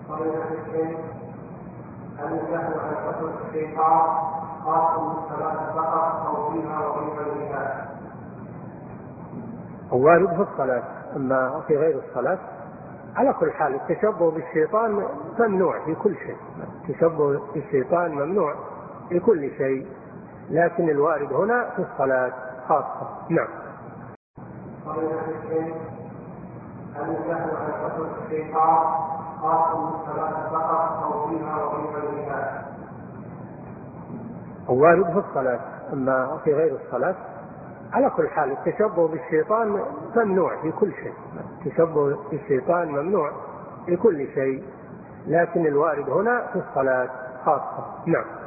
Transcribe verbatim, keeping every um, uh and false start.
فضيلة الشيخ، هل النهي عن كثرة الشيطان خاص بالصلاة فقط أو فيها وفي غيرها؟ وارد في الصلاة، أما في غير الصلاة على كل حال التشبه بالشيطان ممنوع في كل شيء، التشبه بالشيطان ممنوع في كل شيء، لكن الوارد هنا في الصلاة خاصة. نعم. فضيلة الشيخ، هل النهي عن كثرة الشيطان خاص بالصلاة فقط أو فيها وفي غيرها؟ وارد في الصلاة، أما في غير الصلاة على كل حال التشبه بالشيطان ممنوع في كل شيء، التشبه بالشيطان ممنوع في كل شيء، لكن الوارد هنا في الصلاة خاصة. نعم.